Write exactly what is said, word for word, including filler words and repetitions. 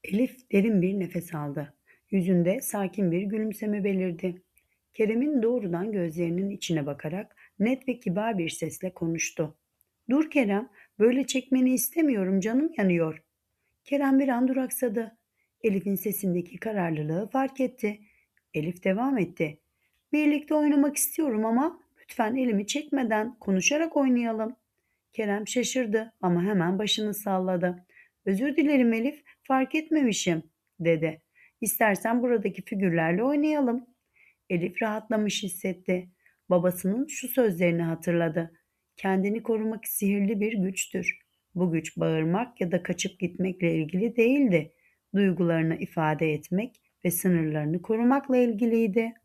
Elif derin bir nefes aldı. Yüzünde sakin bir gülümseme belirdi. Kerem'in doğrudan gözlerinin içine bakarak net ve kibar bir sesle konuştu. "Dur Kerem, böyle çekmeni istemiyorum, canım yanıyor." Kerem bir an duraksadı. Elif'in sesindeki kararlılığı fark etti. Elif devam etti. "Birlikte oynamak istiyorum ama lütfen elimi çekmeden konuşarak oynayalım." Kerem şaşırdı ama hemen başını salladı. "Özür dilerim Elif, fark etmemişim," dedi. "İstersen buradaki figürlerle oynayalım." Elif rahatlamış hissetti. Babasının şu sözlerini hatırladı. Kendini korumak sihirli bir güçtür. Bu güç bağırmak ya da kaçıp gitmekle ilgili değildi. Duygularını ifade etmek ve sınırlarını korumakla ilgiliydi.